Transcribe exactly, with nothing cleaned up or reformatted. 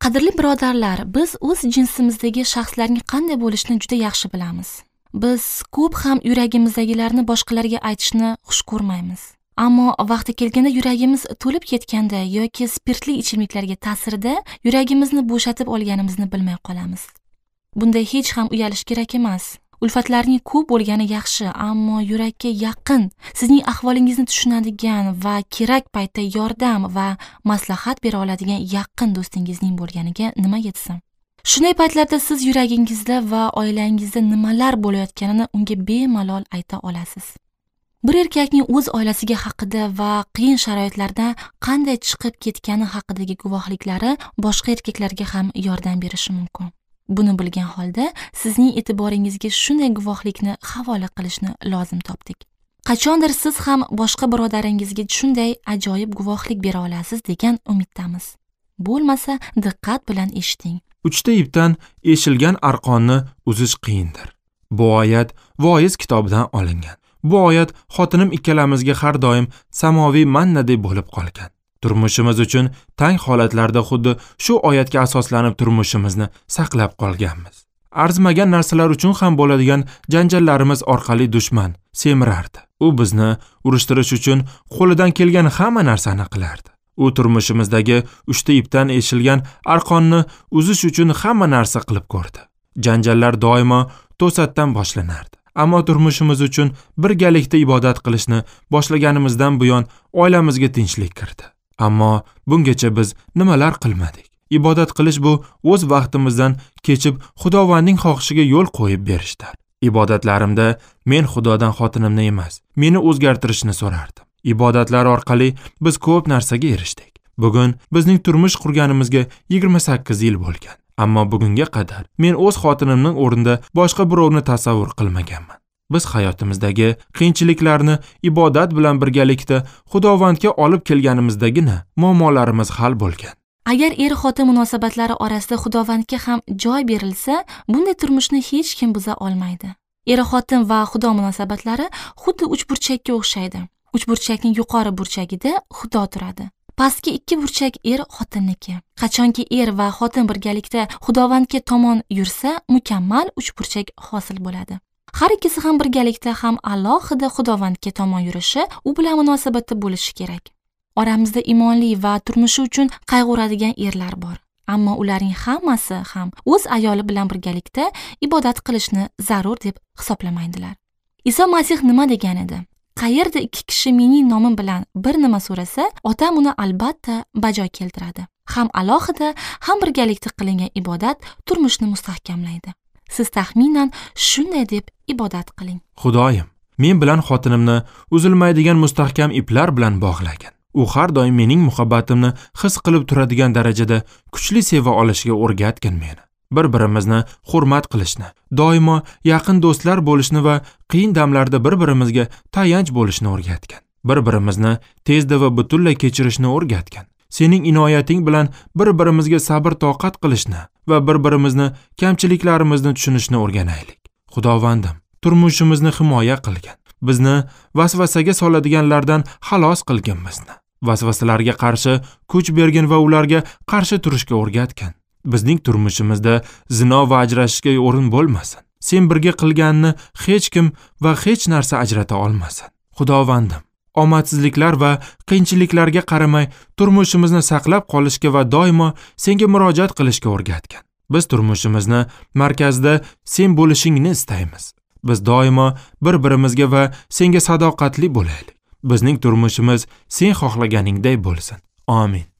Qadrli birodarlar, biz o'z jinsimizdagi shaxslarning qanday bo'lishini juda yaxshi bilamiz. Biz ko'p ham yuragimizdagilarni boshqalarga aytishni xush ko'rmaymiz. Ammo vaqti kelganda yuragimiz to'lib ketganda yoki spirtli ichimliklarga ta'sirida yuragimizni bo'shatib olganimizni bilmay qolamiz. Bunday hech ham uyalish kerak emas. Ulfatlarning ko'p bo'lgani yaxshi, ammo yurakka yaqin, sizning ahvolingizni tushunadigan va kerak paytda yordam va maslahat bera oladigan yaqin do'stingizning bo'lganiga nima yetsin. Shunday paytlarda siz yuragingizda va oilangizda nimalar bo'layotganini unga bemalol ayta olasiz. Bir erkakning o'z oilasiga haqida va qiyin sharoitlardan qanday chiqib ketgani haqidagi guvohliklari boshqa erkaklarga ham yordam berishi mumkin. Buni bilgan holda sizning e'tiboringizga shunday guvohlikni havola qilishni lozim topdik. Qachondir siz ham boshqa birodaringizga shunday ajoyib guvohlik bera olasiz degan umiddamiz. Bo'lmasa diqqat bilan eshiting. Uchta ipdan eshilgan arqonni uzish qiyindir. Bu oyat Voiz kitobidan olingan. Bu oyat xotinim ikkalamizga har doim samoviy mannadek bo'lib qolgan. Turmushimiz uchun tang holatlarda xuddi shu oyatga asoslanib turmushimizni saqlab qolganmiz. Arzimagan narsalar uchun ham bo'ladigan janjallarimiz orqali dushman semirardi. U bizni urushtirish uchun qo'lidan kelgan hamma narsani qilardi. U turmushimizdagi uchta ipdan eshilgan arqonni uzish uchun hamma narsa qilib ko'rdi. Janjallar doimo to'satdan boshlanardi. Ammo turmushimiz uchun birgalikda ibodat qilishni boshlaganimizdan buyon oilamizga tinchlik kirdi. Ammo bungacha biz nimalar qilmadik? Ibodat qilish bu o'z vaqtimizdan kechib Xudovandning xohishiga yo'l qo'yib berishdir. Ibodatlarimda men Xudodan xotinimni emas, meni o'zgartirishni so'rardim. Ibodatlar orqali biz ko'p narsaga erishdik. Bugun bizning turmush qurganimizga yigirma sakkiz yil bo'lgan. Ammo bugunga qadar men o'z xotinimning o'rnida boshqa birovni tasavvur qilmaganman. Biz hayotimizdagi qiyinchiliklarni ibodat bilan birgalikda Xudovandga olib kelganimizdagina muammolarimiz hal bo'lgan. Agar er-xotin munosabatlari orasida Xudovandga ham joy berilsa, bunday turmushni hech kim buza olmaydi. Er-xotin va Xudo munosabatlari xuddi uchburchakka o'xshaydi. Uchburchakning yuqori burchagida Xudo turadi. Pastki ikki burchak er-xotinniki. Qachonki er va xotin birgalikda Xudovandga tomon yursa, mukammal uchburchak hosil bo'ladi. Har ikkisi ham birgalikda ham alohida Xudovandga tomon yurishi, u bilan munosabatda bo'lishi kerak. Oramizda iymonli va turmushi uchun qayg'uradigan erlar bor. Ammo ularning hammasi ham o'z ayoli bilan birgalikda ibodat qilishni zarur deb hisoblamaydilar. Iso Masih nima degan edi? Qayerda ikki kishi mening nomim bilan bir nima so'rasa, otam uni albatta bajo keltiradi. Ham alohida, ham birgalikda qilingan ibodat turmushni mustahkamlaydi. Siz taxminan shunday deb ibodat qiling. Xudoyim, men bilan xotinimni uzilmaydigan mustahkam iplar bilan bog'lagin. U har doim mening muhabbatimni his qilib turadigan darajada kuchli seva olishga o'rgatgin meni. Bir-birimizni hurmat qilishni, doimo yaqin do'stlar bo'lishni va qiyin damlarda bir-birimizga tayanch bo'lishni o'rgatgin. Bir-birimizni tezda va butunlay kechirishni o'rgatgin. Sening inoyating bilan bir-birimizga sabr-toqat qilishni va bir-birimizni kamchiliklarimizni tushunishni o'rganaylik. Xudovandim, turmushimizni himoya qilgin. Bizni vasvasaga soladiganlardan xalos qilgin bizni. Vasvasalarga qarshi kuch bergin va ularga qarshi turishga o'rgatgin. Bizning turmushimizda zino va ajrashishga o'rin bo'lmasin. Sen birga qilganni hech kim va hech narsa ajrata olmasin. Xudovandim, omadsizliklar va qiyinchiliklarga qaramay turmushimizni saqlab qolishga va doimo senga murojaat qilishga o'rgatgin. Biz turmushimizni markazda sen bo'lishingni istaymiz. Biz doimo bir-birimizga va senga sadoqatli bo'laylik. Bizning turmushimiz sen xohlaganingday bo'lsin. Amin.